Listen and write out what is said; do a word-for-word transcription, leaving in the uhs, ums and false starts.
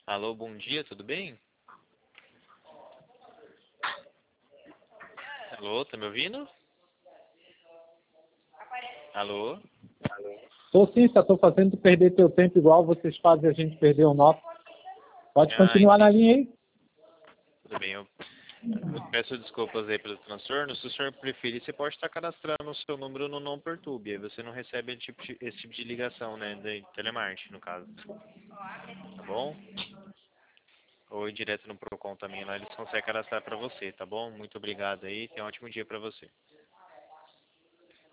Alô, bom dia, tudo bem? Alô, tá me ouvindo? Alô? Tô sim, só tô fazendo tu perder teu tempo igual vocês fazem a gente perder o nosso. Pode Ah, continuar na entendi. linha aí? Tudo bem, eu, eu peço desculpas aí pelo transtorno. Se o senhor preferir, você pode estar cadastrando o seu número no Não Perturbe. Aí você não recebe esse tipo de, esse tipo de ligação, né, de telemarketing, no caso. Tá bom? Ou ir direto no Procon também, lá eles conseguem cadastrar pra você, tá bom? Muito obrigado aí, tenha um ótimo dia pra você.